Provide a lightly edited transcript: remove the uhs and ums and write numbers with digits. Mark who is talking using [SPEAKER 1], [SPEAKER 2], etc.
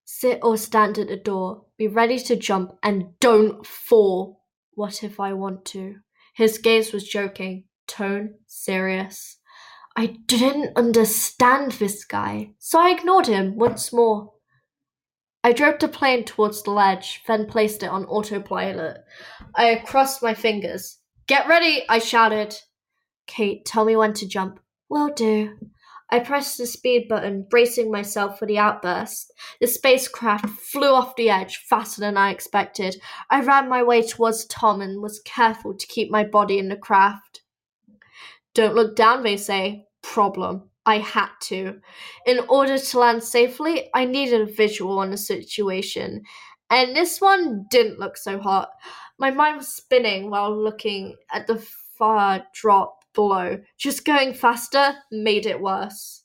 [SPEAKER 1] Sit or stand at the door. Be ready to jump and don't fall. What if I want to? His gaze was joking, tone serious. I didn't understand this guy, so I ignored him once more. I drove the plane towards the ledge, then placed it on autopilot. I crossed my fingers. Get ready, I shouted. Kate, tell me when to jump. Will do. I pressed the speed button, bracing myself for the outburst. The spacecraft flew off the edge faster than I expected. I ran my way towards Tom and was careful to keep my body in the craft. Don't look down, they say. Problem. I had to. In order to land safely, I needed a visual on the situation. And this one didn't look so hot. My mind was spinning while looking at the far drop below. Just going faster made it worse.